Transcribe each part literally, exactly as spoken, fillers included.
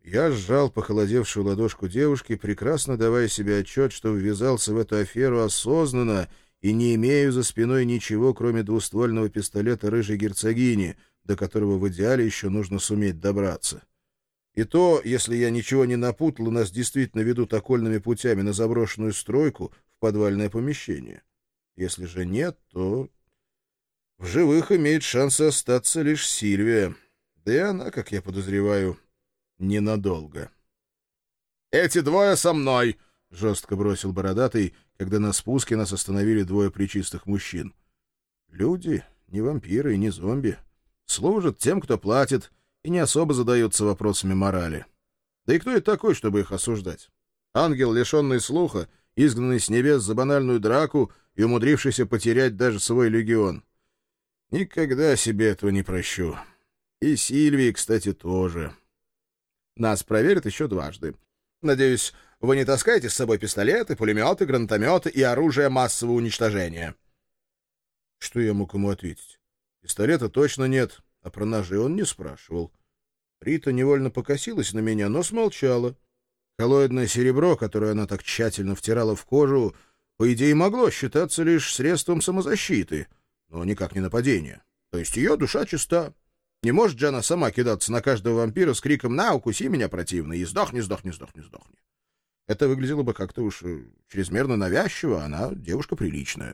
Я сжал похолодевшую ладошку девушки, прекрасно давая себе отчет, что ввязался в эту аферу осознанно и не имею за спиной ничего, кроме двуствольного пистолета рыжей герцогини, до которого в идеале еще нужно суметь добраться. И то, если я ничего не напутал, и нас действительно ведут окольными путями на заброшенную стройку в подвальное помещение. Если же нет, то в живых имеет шанс остаться лишь Сильвия. Да и она, как я подозреваю, ненадолго. «Эти двое со мной!» — жестко бросил бородатый, когда на спуске нас остановили двое плечистых мужчин. Люди, не вампиры и не зомби, служат тем, кто платит, и не особо задаются вопросами морали. Да и кто это такой, чтобы их осуждать? Ангел, лишенный слуха, изгнанный с небес за банальную драку и умудрившийся потерять даже свой легион. Никогда себе этого не прощу. И Сильвии, кстати, тоже. Нас проверят еще дважды. Надеюсь, вы не таскаете с собой пистолеты, пулеметы, гранатометы и оружие массового уничтожения. Что я мог ему ответить? Пистолета точно нет, а про ножи он не спрашивал. Рита невольно покосилась на меня, но смолчала. Коллоидное серебро, которое она так тщательно втирала в кожу, по идее, могло считаться лишь средством самозащиты, но никак не нападения. То есть ее душа чиста. Не может же она сама кидаться на каждого вампира с криком «На, укуси меня, противный, и сдохни, сдохни, сдохни, сдохни». Это выглядело бы как-то уж чрезмерно навязчиво, она девушка приличная.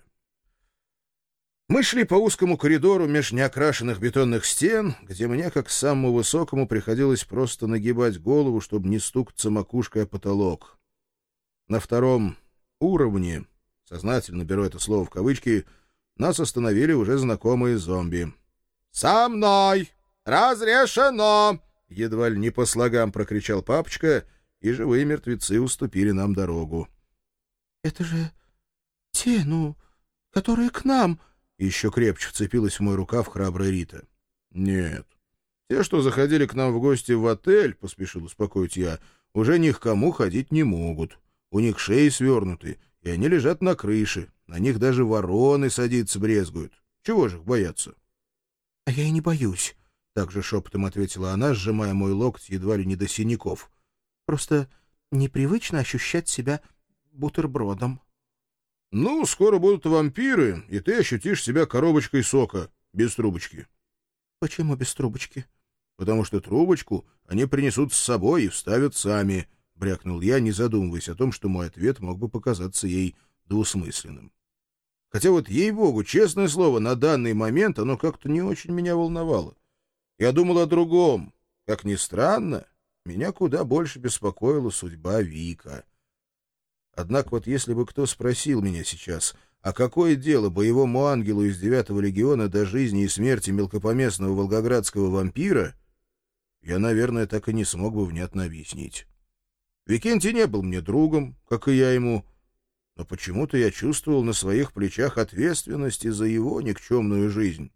Мы шли по узкому коридору меж неокрашенных бетонных стен, где мне, как самому высокому, приходилось просто нагибать голову, чтобы не стукаться макушкой о потолок. На втором уровне, сознательно беру это слово в кавычки, нас остановили уже знакомые зомби. «Со мной! Разрешено!» — едва ли не по слогам прокричал папочка, и живые мертвецы уступили нам дорогу. «Это же те, ну, которые к нам!» — еще крепче вцепилась в мой рукав храбрая Рита. «Нет, те, что заходили к нам в гости в отель, — поспешил успокоить я, — уже ни к кому ходить не могут. У них шеи свернуты, и они лежат на крыше. На них даже вороны садиться брезгуют. Чего же их бояться?» — А я и не боюсь, — также шепотом ответила она, сжимая мой локоть едва ли не до синяков. — Просто непривычно ощущать себя бутербродом. — Ну, скоро будут вампиры, и ты ощутишь себя коробочкой сока, без трубочки. — Почему без трубочки? — Потому что трубочку они принесут с собой и вставят сами, — брякнул я, не задумываясь о том, что мой ответ мог бы показаться ей двусмысленным. Хотя вот, ей-богу, честное слово, на данный момент оно как-то не очень меня волновало. Я думал о другом. Как ни странно, меня куда больше беспокоила судьба Вика. Однако вот если бы кто спросил меня сейчас, а какое дело боевому ангелу из девятого легиона до жизни и смерти мелкопоместного волгоградского вампира, я, наверное, так и не смог бы внятно объяснить. Викентий не был мне другом, как и я ему, но почему-то я чувствовал на своих плечах ответственность за его никчемную жизнь.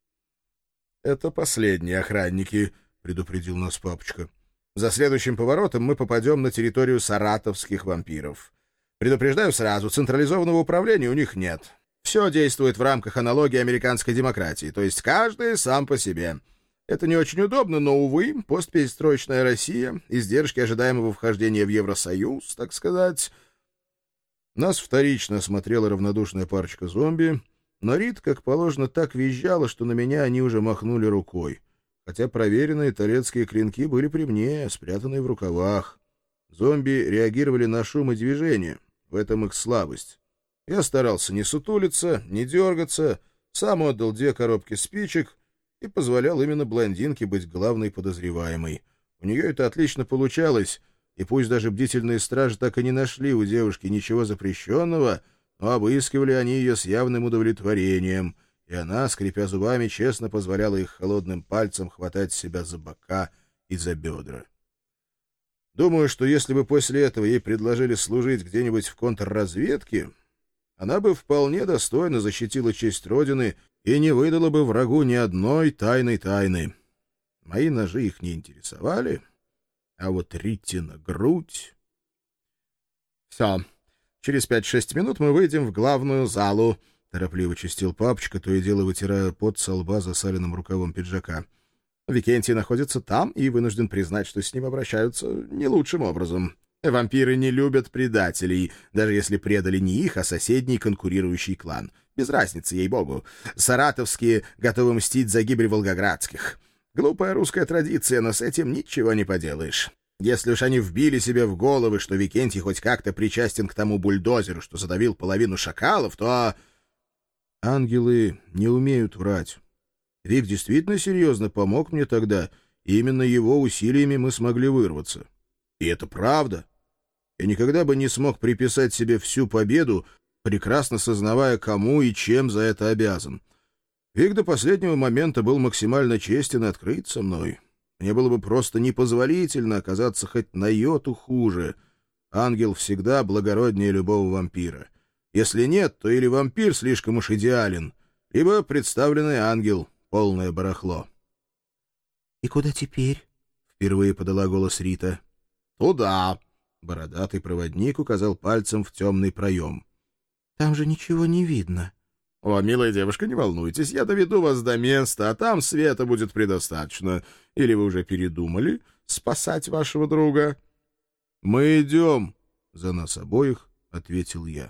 — Это последние охранники, — предупредил нас папочка. — За следующим поворотом мы попадем на территорию саратовских вампиров. Предупреждаю сразу, централизованного управления у них нет. Все действует в рамках аналогии американской демократии, то есть каждый сам по себе. Это не очень удобно, но, увы, постперестроечная Россия, издержки ожидаемого вхождения в Евросоюз, так сказать... Нас вторично осмотрела равнодушная парочка зомби, но Рит, как положено, так визжала, что на меня они уже махнули рукой, хотя проверенные турецкие клинки были при мне, спрятанные в рукавах. Зомби реагировали на шум и движение, в этом их слабость. Я старался не сутулиться, не дергаться, сам отдал две коробки спичек и позволял именно блондинке быть главной подозреваемой. У нее это отлично получалось, и пусть даже бдительные стражи так и не нашли у девушки ничего запрещенного, но обыскивали они ее с явным удовлетворением, и она, скрипя зубами, честно позволяла их холодным пальцем хватать себя за бока и за бедра. Думаю, что если бы после этого ей предложили служить где-нибудь в контрразведке, она бы вполне достойно защитила честь Родины и не выдала бы врагу ни одной тайной тайны. Мои ножи их не интересовали, а вот Ритина грудь... Все, через пять-шесть минут мы выйдем в главную залу, — торопливо чистил папочка, то и дело вытирая пот со лба засаленным рукавом пиджака. Викентий находится там и вынужден признать, что с ним обращаются не лучшим образом. Вампиры не любят предателей, даже если предали не их, а соседний конкурирующий клан. Без разницы, ей-богу. Саратовские готовы мстить за гибель волгоградских. Глупая русская традиция, но с этим ничего не поделаешь. Если уж они вбили себе в головы, что Викентий хоть как-то причастен к тому бульдозеру, что задавил половину шакалов, то... Ангелы не умеют врать. Вик действительно серьезно помог мне тогда, и именно его усилиями мы смогли вырваться. И это правда. Я никогда бы не смог приписать себе всю победу, прекрасно сознавая, кому и чем за это обязан. Вик до последнего момента был максимально честен и открыт со мной. Мне было бы просто непозволительно оказаться хоть на йоту хуже. Ангел всегда благороднее любого вампира. Если нет, то или вампир слишком уж идеален, либо представленный ангел — полное барахло. — И куда теперь? — впервые подала голос Рита. — Туда. Бородатый проводник указал пальцем в темный проем. — Там же ничего не видно. — О, милая девушка, не волнуйтесь, я доведу вас до места, а там света будет предостаточно. Или вы уже передумали спасать вашего друга? — Мы идем. За нас обоих ответил я.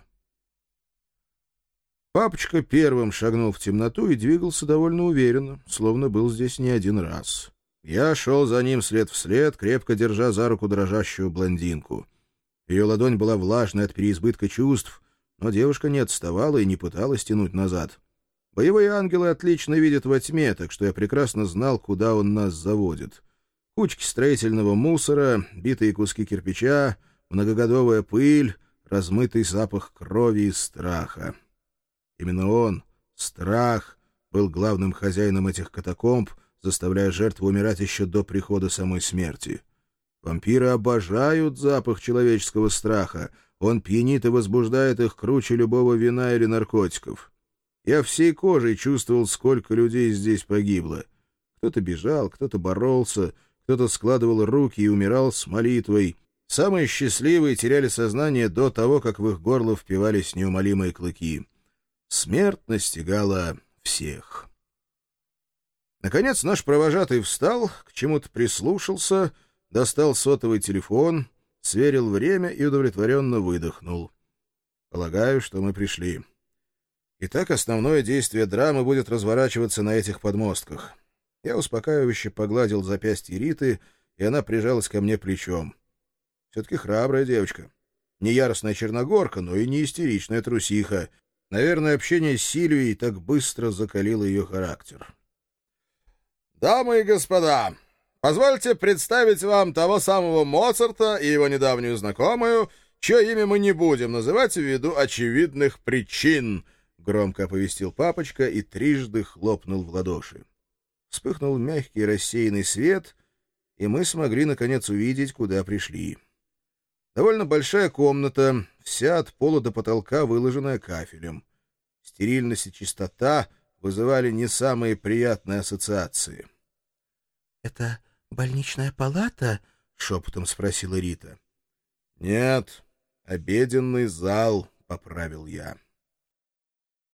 Папочка первым шагнул в темноту и двигался довольно уверенно, словно был здесь не один раз. Я шел за ним след в след, крепко держа за руку дрожащую блондинку. Ее ладонь была влажной от переизбытка чувств, но девушка не отставала и не пыталась тянуть назад. Боевые ангелы отлично видят во тьме, так что я прекрасно знал, куда он нас заводит. Кучки строительного мусора, битые куски кирпича, многогодовая пыль, размытый запах крови и страха. Именно он, страх, был главным хозяином этих катакомб, заставляя жертву умирать еще до прихода самой смерти. Вампиры обожают запах человеческого страха. Он пьянит и возбуждает их круче любого вина или наркотиков. Я всей кожей чувствовал, сколько людей здесь погибло. Кто-то бежал, кто-то боролся, кто-то складывал руки и умирал с молитвой. Самые счастливые теряли сознание до того, как в их горло впивались неумолимые клыки. Смерть настигала всех. Наконец наш провожатый встал, к чему-то прислушался, достал сотовый телефон, сверил время и удовлетворенно выдохнул. Полагаю, что мы пришли. Итак, основное действие драмы будет разворачиваться на этих подмостках. Я успокаивающе погладил запястье Риты, и она прижалась ко мне плечом. Все-таки храбрая девочка. Не яростная черногорка, но и не истеричная трусиха. Наверное, общение с Сильвией так быстро закалило ее характер. «Дамы и господа, позвольте представить вам того самого Моцарта и его недавнюю знакомую, чье имя мы не будем называть ввиду очевидных причин», — громко оповестил папочка и трижды хлопнул в ладоши. Вспыхнул мягкий рассеянный свет, и мы смогли, наконец, увидеть, куда пришли. Довольно большая комната, вся от пола до потолка выложенная кафелем. Стерильность и чистота вызывали не самые приятные ассоциации. — Это больничная палата? — шепотом спросила Рита. — Нет, обеденный зал, — поправил я.